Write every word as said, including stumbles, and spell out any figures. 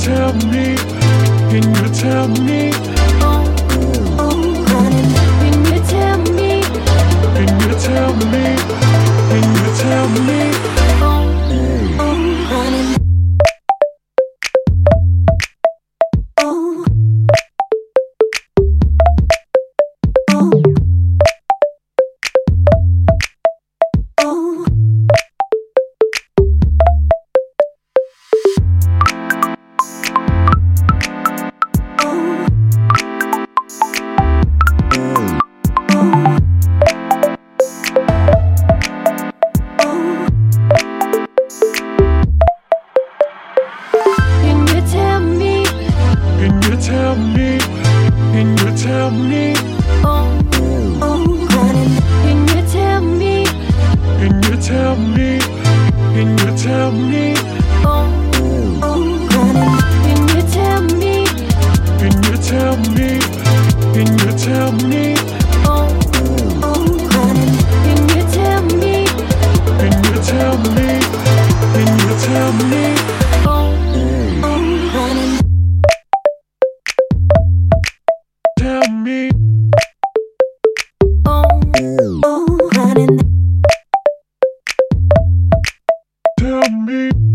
tell me? Can you tell me? Can you tell me? Can you tell me? Can you tell me? Can you tell me? Can you tell me? Can you tell me? Can you tell me? Can you tell me? Can you tell me? Can you tell me? Can you tell me? Can you tell me? Can you tell me? Can you tell me? Tell me. Tell me.